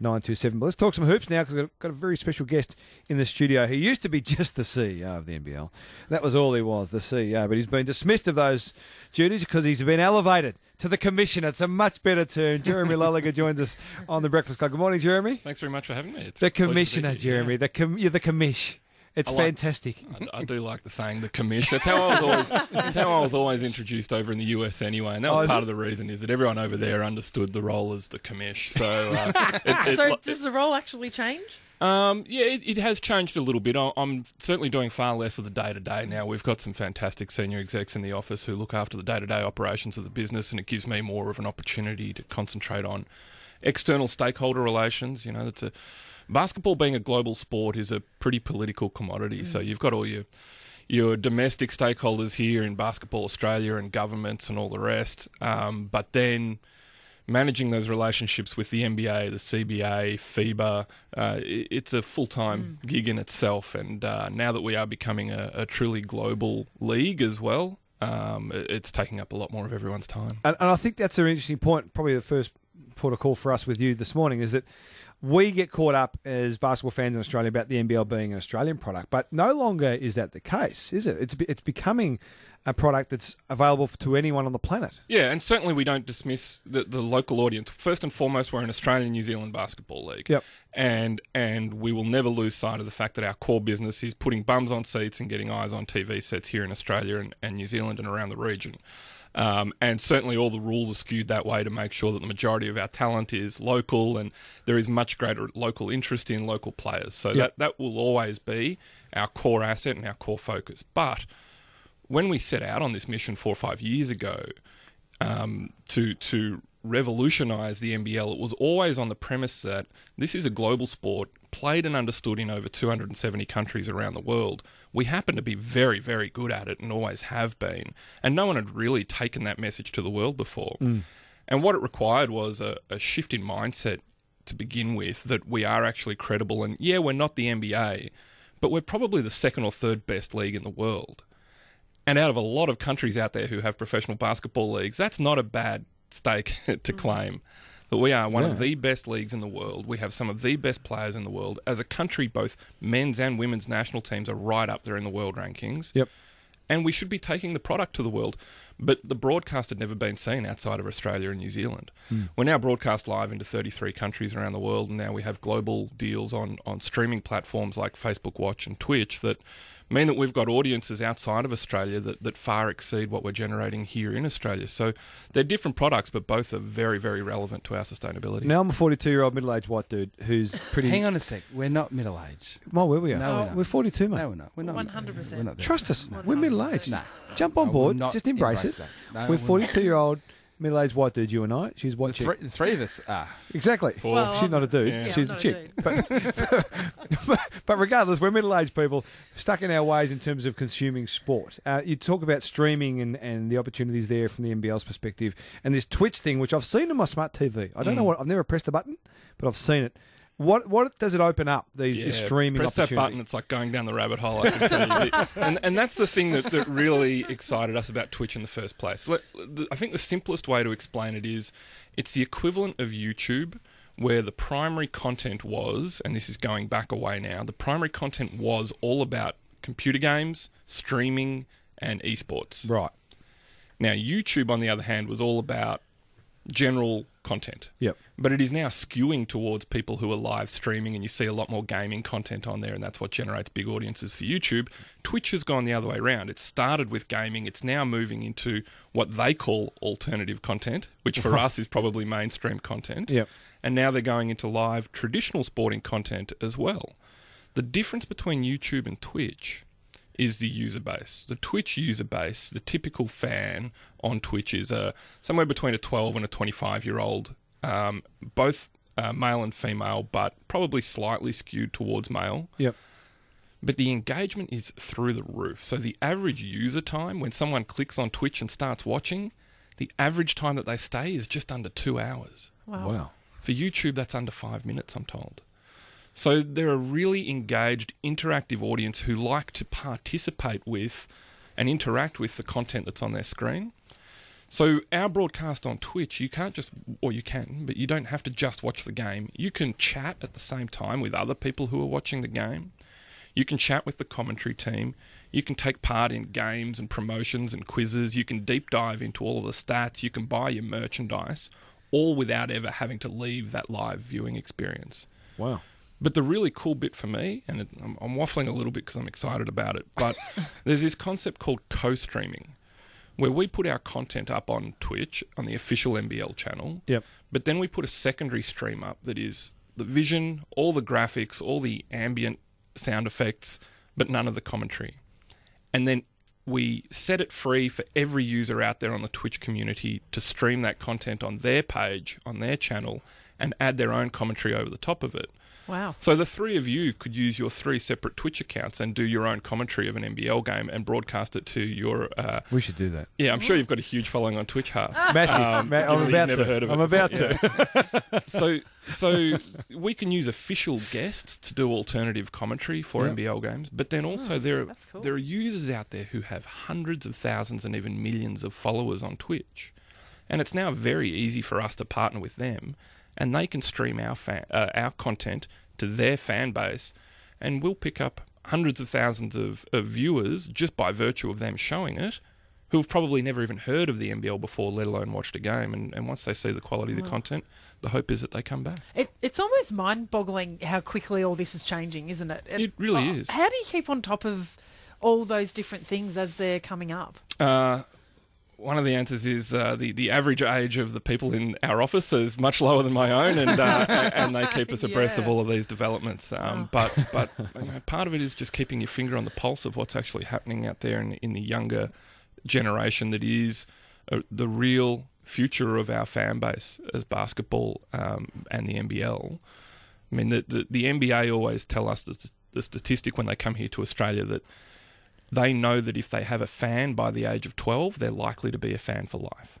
927. But let's talk some hoops now because we've got a very special guest in the studio who used to be just the CEO of the NBL. That was all he was, the CEO. But he's been dismissed of those duties because he's been elevated to the commissioner. It's a much better term. Jeremy Lolliger joins us on the Breakfast Club. Good morning, Jeremy. Thanks very much for having me. It's the commissioner, Jeremy. Yeah. You're the commish. It's fantastic. I do like the saying, the commish. That's how I was always introduced over in the US anyway. And that was part of the reason is that everyone over there understood the role as the commish. So, so does the role actually change? It has changed a little bit. I'm certainly doing far less of the day-to-day now. We've got some fantastic senior execs in the office who look after the day-to-day operations of the business, and it gives me more of an opportunity to concentrate on external stakeholder relations. You know, basketball being a global sport is a pretty political commodity. So you've got all your domestic stakeholders here in Basketball Australia and governments and all the rest. But then managing those relationships with the NBA, the CBA, FIBA, it's a full-time gig in itself. And now that we are becoming a truly global league as well, it's taking up a lot more of everyone's time. And I think that's an interesting point. Probably the first port of call for us with you this morning is that we get caught up as basketball fans in Australia about the NBL being an Australian product, but no longer is that the case, is it? It's becoming a product that's available to anyone on the planet. Yeah, and certainly we don't dismiss the local audience. First and foremost, we're an Australian-New Zealand basketball league. Yep. And we will never lose sight of the fact that our core business is putting bums on seats and getting eyes on TV sets here in Australia and New Zealand and around the region. And certainly all the rules are skewed that way to make sure that the majority of our talent is local and there is much greater local interest in local players. So that will always be our core asset and our core focus. But when we set out on this mission 4 or 5 years ago to revolutionise the NBL, it was always on the premise that this is a global sport played and understood in over 270 countries around the world. We happen to be very, very good at it and always have been. And no one had really taken that message to the world before. And what it required was a shift in mindset to begin with, that we are actually credible. And yeah, we're not the NBA, but we're probably the second or third best league in the world. And out of a lot of countries out there who have professional basketball leagues, that's not a bad stake to claim. That we are one of the best leagues in the world. We have some of the best players in the world. As a country, both men's and women's national teams are right up there in the world rankings. Yep. And we should be taking the product to the world. But the broadcast had never been seen outside of Australia and New Zealand. We're now broadcast live into 33 countries around the world, and now we have global deals on streaming platforms like Facebook Watch and Twitch that mean that we've got audiences outside of Australia that far exceed what we're generating here in Australia. So they're different products, but both are very, very relevant to our sustainability. Now I'm a 42-year-old middle-aged white dude who's pretty... Hang on a sec. We're not middle-aged. Well, where we are? No, we're not. We're 42, mate. No, we're not. We're not. 100%. We're not there. Trust us. 100%. We're middle-aged. Nah. Jump on I will board. not Just embrace it. that. No, We're we're not. 42-year-old middle-aged white dude, you and I. She's what chick? The three of us are. Exactly. Well, she's not a dude. yeah. She's I'm a not a chick. dude. But regardless, we're middle-aged people stuck in our ways in terms of consuming sport. You talk about streaming and the opportunities there from the NBL's perspective, and this Twitch thing, which I've seen on my smart TV. I don't know what. I've never pressed the button, but I've seen it. What does it open up? These streaming press opportunities. that button, it's like going down the rabbit hole, I can tell you. And that's the thing that really excited us about Twitch in the first place. I think the simplest way to explain it is it's the equivalent of YouTube, where the primary content was, and this is going back a way now, the primary content was all about computer games, streaming, and esports. Right. Now, YouTube, on the other hand, was all about general content. Yep. But it is now skewing towards people who are live streaming, and you see a lot more gaming content on there, and that's what generates big audiences for YouTube. Twitch has gone the other way around. It started with gaming. It's now moving into what they call alternative content, which for us is probably mainstream content. Yep. And now they're going into live traditional sporting content as well. The difference between YouTube and Twitch is the user base. The Twitch user base, the typical fan on Twitch is somewhere between a 12 and a 25-year-old, both male and female, but probably slightly skewed towards male. Yep. But the engagement is through the roof. So the average user time, when someone clicks on Twitch and starts watching, the average time that they stay is just under 2 hours. Wow. For YouTube, that's under 5 minutes, I'm told. So they're a really engaged, interactive audience who like to participate with and interact with the content that's on their screen. So our broadcast on Twitch, you can't just, or you can, but you don't have to just watch the game. You can chat at the same time with other people who are watching the game. You can chat with the commentary team. You can take part in games and promotions and quizzes. You can deep dive into all of the stats. You can buy your merchandise, all without ever having to leave that live viewing experience. Wow. But the really cool bit for me, and I'm waffling a little bit because I'm excited about it, but there's this concept called co-streaming, where we put our content up on Twitch, on the official NBL channel, Yep. but then we put a secondary stream up that is the vision, all the graphics, all the ambient sound effects, but none of the commentary. And then we set it free for every user out there on the Twitch community to stream that content on their page, on their channel, and add their own commentary over the top of it. Wow. So the three of you could use your three separate Twitch accounts and do your own commentary of an NBL game and broadcast it to your... We should do that. yeah, I'm sure you've got a huge following on Twitch, Half. Massive. given I'm that about you've never to. heard of I'm it. about to. So we can use official guests to do alternative commentary for Yeah. NBL games, but then also that's cool. there are users out there who have hundreds of thousands and even millions of followers on Twitch. And it's now very easy for us to partner with them, and they can stream our content to their fan base, and we'll pick up hundreds of thousands of viewers just by virtue of them showing it, who have probably never even heard of the NBL before, let alone watched a game. And once they see the quality of the content, the hope is that they come back. It's almost mind-boggling how quickly all this is changing, isn't it? It really is. How do you keep on top of all those different things as they're coming up? One of the answers is the average age of the people in our office is much lower than my own, and they keep us abreast of Yeah. all of these developments. But you know, part of it is just keeping your finger on the pulse of what's actually happening out there in the younger generation that is the real future of our fan base as basketball and the NBL. I mean, the NBA always tell us the statistic when they come here to Australia that they know that if they have a fan by the age of 12, they're likely to be a fan for life.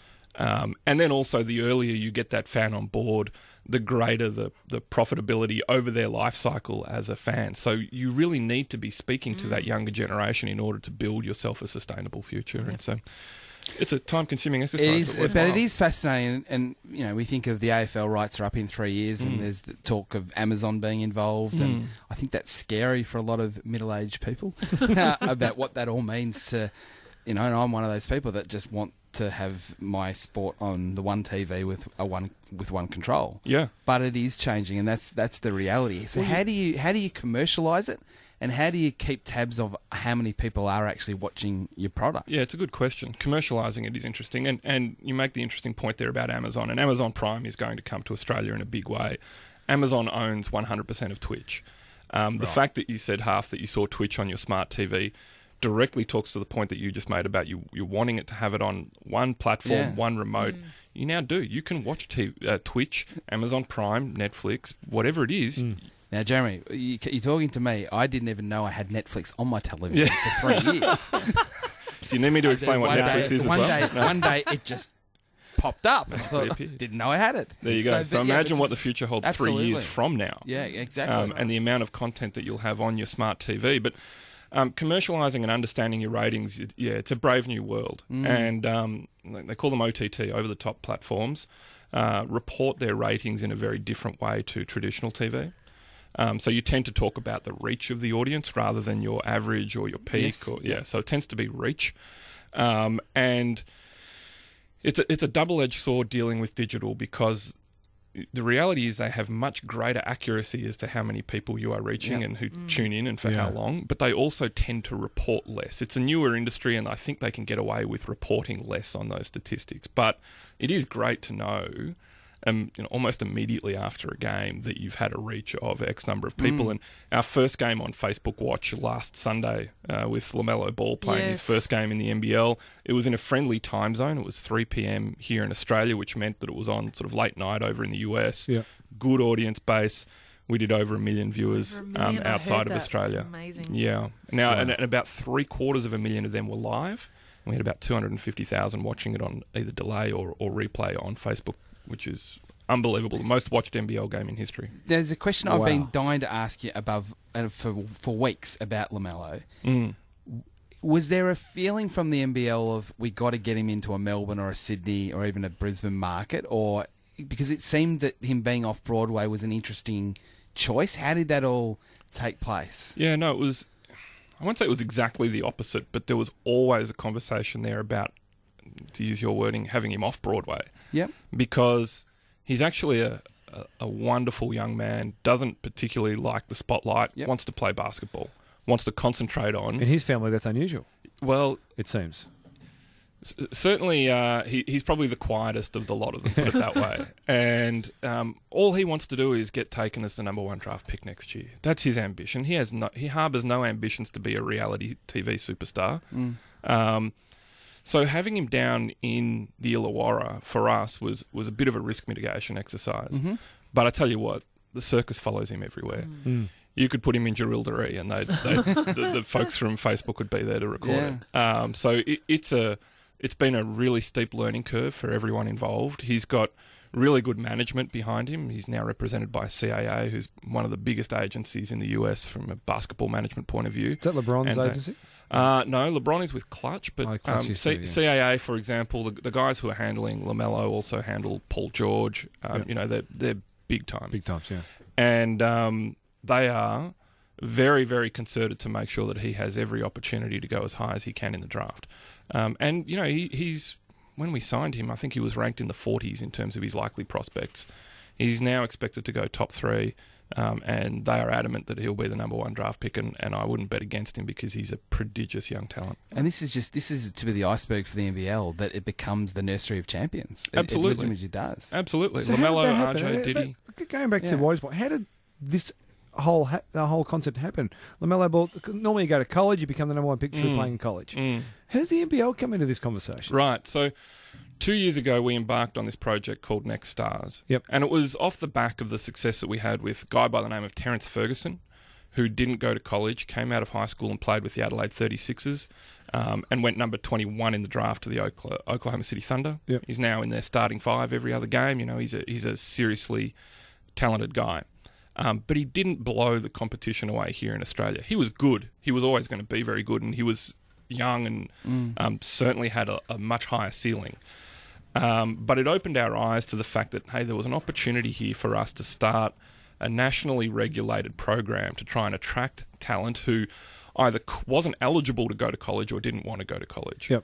And then also the earlier you get that fan on board, the greater the profitability over their life cycle as a fan. So you really need to be speaking to that younger generation in order to build yourself a sustainable future. And so it's a time-consuming exercise. It is, but worthwhile. it is fascinating. And you know, we think of the AFL rights are up in 3 years, and there's the talk of Amazon being involved, and I think that's scary for a lot of middle-aged people about what that all means to, you know. And I'm one of those people that just want to have my sport on the one TV with one control. Yeah. But it is changing, and that's the reality. So how do you commercialise it? And how do you keep tabs of how many people are actually watching your product? Yeah, it's a good question. Commercialising it is interesting, and you make the interesting point there about Amazon. And Amazon Prime is going to come to Australia in a big way. Amazon owns 100% of Twitch. The fact that you said half that you saw Twitch on your smart TV directly talks to the point that you just made about you're wanting it to have it on one platform, one remote. You now do. You can watch Twitch, Amazon Prime, Netflix, whatever it is. Now, Jeremy, you're talking to me. I didn't even know I had Netflix on my television for 3 years. Do you need me to explain what Netflix is as well? One day it just popped up, and I thought, Reappeared. didn't know I had it. There you go. So but yeah, imagine what the it's- future holds 3 absolutely. years from now. Yeah, exactly. And the amount of content that you'll have on your smart TV. But commercialising and understanding your ratings, it's a brave new world. And they call them OTT, over-the-top platforms, report their ratings in a very different way to traditional TV. So you tend to talk about the reach of the audience rather than your average or your peak. Yes. So it tends to be reach. And it's a double-edged sword dealing with digital, because the reality is they have much greater accuracy as to how many people you are reaching and who tune in and for how long, but they also tend to report less. It's a newer industry, and I think they can get away with reporting less on those statistics. But it is great to know, almost immediately after a game, that you've had a reach of X number of people. And our first game on Facebook Watch last Sunday with LaMelo Ball playing his first game in the NBL, it was in a friendly time zone. It was 3 p.m. here in Australia, which meant that it was on sort of late night over in the US. Yeah. Good audience base. We did over 1 million viewers Over 1 million, I outside heard of that. Australia. It's amazing. Yeah. Now, and about 750,000 of them were live. We had about 250,000 watching it on either delay or replay on Facebook, which is unbelievable. The most watched NBL game in history. There's a question I've been dying to ask you for weeks about LaMelo. Was there a feeling from the NBL of we got to get him into a Melbourne or a Sydney or even a Brisbane market, or because it seemed that him being off Broadway was an interesting choice? How did that all take place? Yeah, no, it was. I won't say it was exactly the opposite, but there was always a conversation there about, to use your wording, having him off Broadway. Yep. Because he's actually a wonderful young man, doesn't particularly like the spotlight, Yep. wants to play basketball, wants to concentrate on. In his family, that's unusual, Well, it seems. certainly he's probably the quietest of the lot of them, put it that way. And all he wants to do is get taken as the number 1 draft pick next year. That's his ambition. He harbours no ambitions to be a reality TV superstar. So having him down in the Illawarra for us was a bit of a risk mitigation exercise. Mm-hmm. But I tell you what, the circus follows him everywhere. You could put him in Jerilderie and the folks from Facebook would be there to record it. So it's been a really steep learning curve for everyone involved. He's got really good management behind him. He's now represented by CAA, who's one of the biggest agencies in the US from a basketball management point of view. Is that LeBron's And, agency? No, LeBron is with Clutch, but Clutch is too, yeah. CAA, for example, the guys who are handling LaMelo also handle Paul George. You know, they're big time. Big times, yeah. And they are very, very concerted to make sure that he has every opportunity to go as high as he can in the draft. And, you know, he's when we signed him, I think he was ranked in the 40s in terms of his likely prospects. He's now expected to go top 3, and they are adamant that he'll be the number 1 draft pick, and I wouldn't bet against him because he's a prodigious young talent. And this is to be the iceberg for the NBL, that it becomes the nursery of champions. Absolutely. It legitimately does. Absolutely. So how did LaMelo, that happen? RJ, Diddy. Going back to Whitey's point, how did this the whole concept happen? LaMelo Ball, normally you go to college, you become the number 1 pick through playing in college. How does the NBL come into this conversation? Right. So 2 years ago, we embarked on this project called Next Stars. Yep. And it was off the back of the success that we had with a guy by the name of Terence Ferguson, who didn't go to college, came out of high school and played with the Adelaide 36ers, and went number 21 in the draft to the Oklahoma City Thunder. Yep. He's now in their starting 5 every other game. You know, he's a seriously talented guy. But he didn't blow the competition away here in Australia. He was good. He was always going to be very good, and he was young and certainly had a much higher ceiling. But it opened our eyes to the fact that, hey, there was an opportunity here for us to start a nationally regulated program to try and attract talent who either wasn't eligible to go to college or didn't want to go to college. Yep.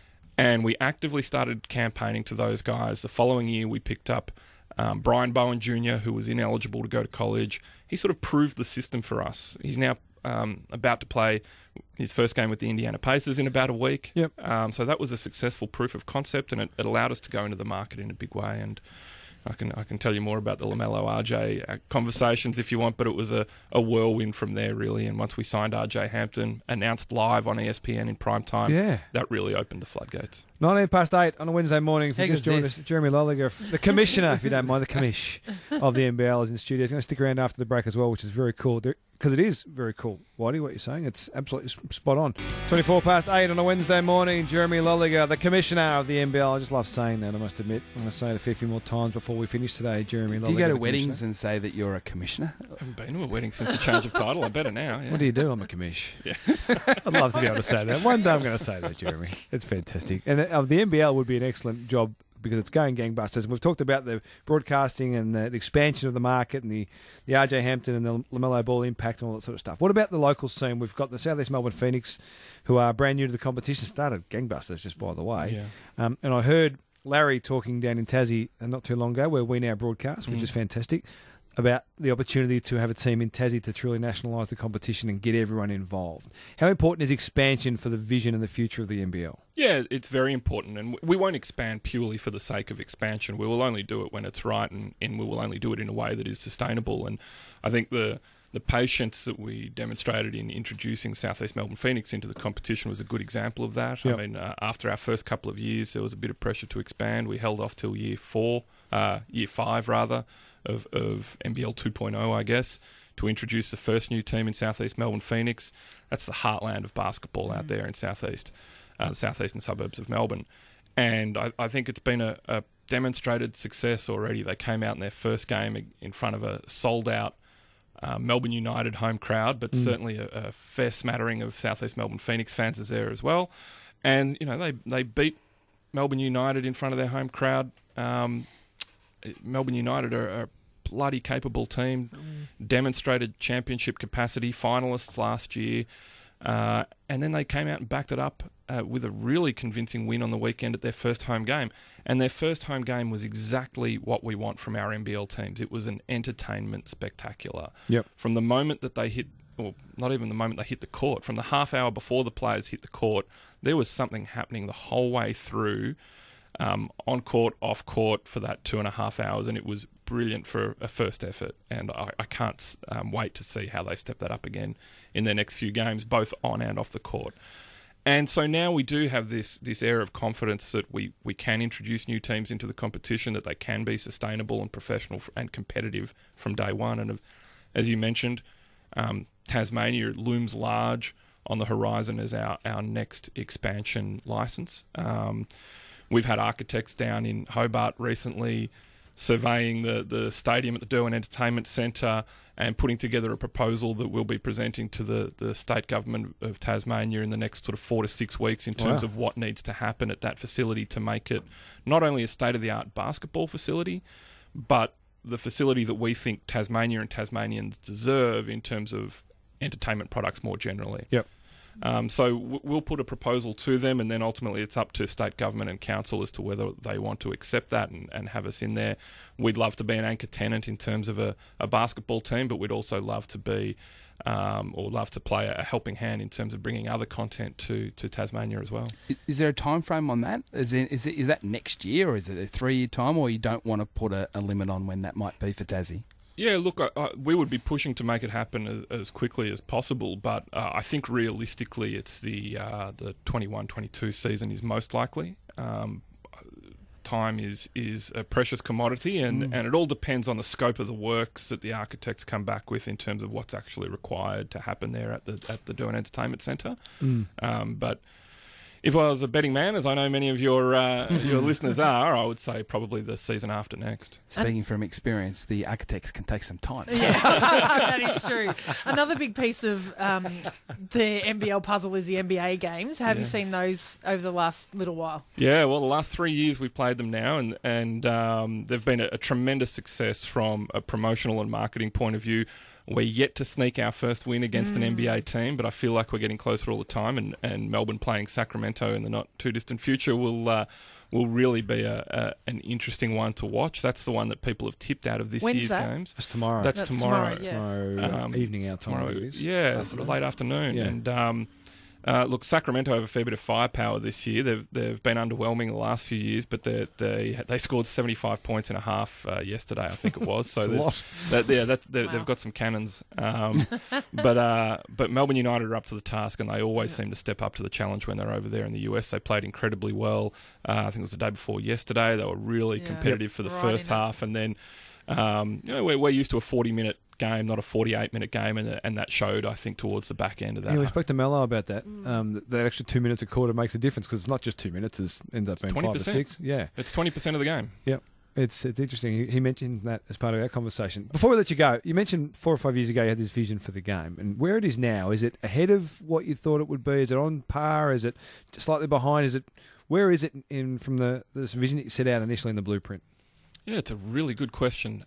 And we actively started campaigning to those guys. The following year, we picked up Brian Bowen Jr., who was ineligible to go to college. He sort of proved the system for us. He's now about to play his first game with the Indiana Pacers in about a week. Yep. So that was a successful proof of concept, and it allowed us to go into the market in a big way. And I can tell you more about the LaMelo RJ conversations if you want, but it was a whirlwind from there, really. And once we signed RJ Hampton, announced live on ESPN in prime time, that really opened the floodgates. 8:19 on a Wednesday morning. If you How just good's joined this? us, Jeremy Lolliger, the commissioner, if you don't mind, the commish of the NBL is in the studio. He's going to stick around after the break as well, which is very cool. Because it is very cool, Whitey, what you're saying. It's absolutely spot on. 8:24 on a Wednesday morning. Jeremy Lolliger, the commissioner of the NBL. I just love saying that, I must admit. I'm going to say it a fair few more times before we finish today, Jeremy Lolliger. Do you go to the weddings commissioner. and say that you're a commissioner? I haven't been to a wedding since the change of title. I better now. Yeah. What do you do? I'm a commish. Yeah. I'd love to be able to say that. One day I'm going to say that, Jeremy. It's fantastic. And the NBL would be an excellent job because it's going gangbusters. And we've talked about the broadcasting and the expansion of the market and the RJ Hampton and the LaMelo Ball impact and all that sort of stuff. What about the local scene? We've got the South East Melbourne Phoenix, who are brand new to the competition, started gangbusters, just by the way. Yeah. And I heard Larry talking down in Tassie not too long ago, where we now broadcast, which is fantastic, about the opportunity to have a team in Tassie to truly nationalise the competition and get everyone involved. How important is expansion for the vision and the future of the NBL? Yeah, it's very important, and we won't expand purely for the sake of expansion. We will only do it when it's right, and we will only do it in a way that is sustainable. And I think the patience that we demonstrated in introducing South East Melbourne Phoenix into the competition was a good example of that. Yep. I mean, after our first couple of years, there was a bit of pressure to expand. We held off till year 5 rather, of NBL 2.0, I guess, to introduce the first new team in Southeast Melbourne Phoenix. That's the heartland of basketball out there in Southeast, the southeastern suburbs of Melbourne. And I think it's been a demonstrated success already. They came out in their first game in front of a sold-out Melbourne United home crowd, but certainly a fair smattering of South East Melbourne Phoenix fans is there as well. And, they beat Melbourne United in front of their home crowd. Melbourne United are a bloody capable team, demonstrated championship capacity, finalists last year. And then they came out and backed it up with a really convincing win on the weekend at their first home game. And their first home game was exactly what we want from our NBL teams. It was an entertainment spectacular. Yep. From the moment that they hit, or not even the moment they hit the court, from the half hour before the players hit the court, there was something happening the whole way through, on court, off court, for that 2.5 hours, and it was brilliant for a first effort. And I can't wait to see how they step that up again in their next few games, both on and off the court. And so now we do have this air of confidence that we can introduce new teams into the competition, that they can be sustainable and professional and competitive from day one. And as you mentioned, Tasmania looms large on the horizon as our next expansion licence. We've had architects down in Hobart recently surveying the stadium at the Derwent Entertainment Centre and putting together a proposal that we'll be presenting to the state government of Tasmania in the next sort of 4 to 6 weeks in terms of what needs to happen at that facility to make it not only a state-of-the-art basketball facility, but the facility that we think Tasmania and Tasmanians deserve in terms of entertainment products more generally. Yep. So we'll put a proposal to them, and then ultimately it's up to state government and council as to whether they want to accept that and have us in there. We'd love to be an anchor tenant in terms of a basketball team, but we'd also love to be or love to play a helping hand in terms of bringing other content to Tasmania as well. Is there a time frame on that? Is that next year, or is it a 3-year time, or you don't want to put a limit on when that might be for Tassie? Yeah, look, we would be pushing to make it happen as quickly as possible, but I think realistically it's the 21-22 season is most likely. Time is a precious commodity, and it all depends on the scope of the works that the architects come back with in terms of what's actually required to happen there at the Derwent Entertainment Centre. But if I was a betting man, as I know many of your listeners are, I would say probably the season after next. Speaking from experience, the architects can take some time. Yeah, that is true. Another big piece of the NBL puzzle is the NBA games. Have you seen those over the last little while? Yeah, well, the last 3 years we've played them now, and they've been a tremendous success from a promotional and marketing point of view. We're yet to sneak our first win against an NBA team, but I feel like we're getting closer all the time, and Melbourne playing Sacramento in the not-too-distant future will really be an interesting one to watch. That's the one that people have tipped out of this When's year's that? games. That's tomorrow. That's tomorrow. Yeah. Tomorrow evening our time. Tomorrow, it is. yeah, sort of late afternoon. Yeah. And look, Sacramento have a fair bit of firepower this year. They've been underwhelming the last few years, but they scored 75 points in a half yesterday, I think it was. So That's a lot. They've got some cannons. But Melbourne United are up to the task, and they always seem to step up to the challenge when they're over there in the US. They played incredibly well. I think it was the day before yesterday. They were really competitive for the first half, and then we're used to a 40-minute game, not a 48-minute game, and that showed, I think, towards the back end of that. Yeah, we spoke to Mello about that. That extra 2 minutes a quarter makes a difference, because it's not just 2 minutes; it ends up being 5 to 6. Yeah, it's 20% of the game. Yep. It's interesting. He mentioned that as part of our conversation. Before we let you go, you mentioned 4 or 5 years ago you had this vision for the game, and where it is now, is it ahead of what you thought it would be? Is it on par? Is it slightly behind? Where is it from this vision that you set out initially in the blueprint? Yeah, it's a really good question.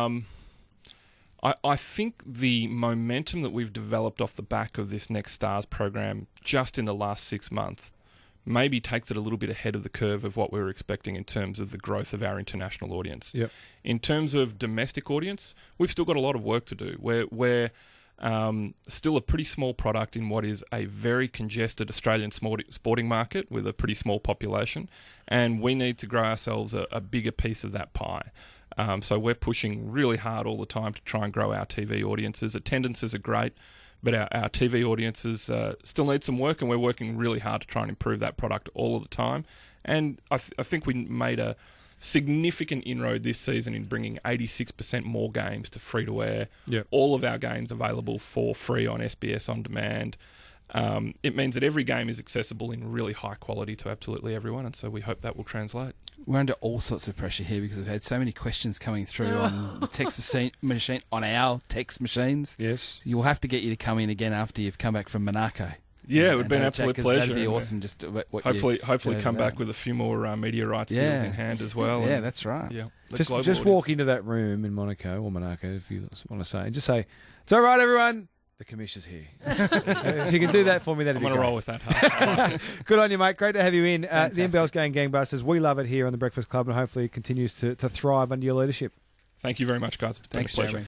I think the momentum that we've developed off the back of this Next Stars program just in the last 6 months maybe takes it a little bit ahead of the curve of what we were expecting in terms of the growth of our international audience. Yep. In terms of domestic audience, we've still got a lot of work to do. We're still a pretty small product in what is a very congested Australian sporting market with a pretty small population, and we need to grow ourselves a bigger piece of that pie. So we're pushing really hard all the time to try and grow our TV audiences. Attendances are great, but our TV audiences still need some work, and we're working really hard to try and improve that product all of the time. And I think we made a significant inroad this season in bringing 86% more games to free-to-air. Yep. All of our games available for free on SBS On Demand. It means that every game is accessible in really high quality to absolutely everyone, and so we hope that will translate. We're under all sorts of pressure here because we've had so many questions coming through on the text machine, on our text machines. Yes. You'll have to get you to come in again after you've come back from Monaco. Yeah, it would And be an have a absolute chat, 'cause pleasure. That'd be and, awesome. Just hopefully come back with. with a few more media rights deals Yeah. in hand as well. Yeah, and, that's right. yeah, the Just global walk audience. into that room in Monaco, if you want to say, and just say, "It's all right, everyone. The commissioner's here." If you can do that for me, that'd I'm be going to great. roll with that. Huh? Good on you, mate. Great to have you in. The Fantastic. NBL's going gangbusters. We love it here on the Breakfast Club, and hopefully it continues to thrive under your leadership. Thank you very much, guys. It's been Thanks, a pleasure. Jeremy.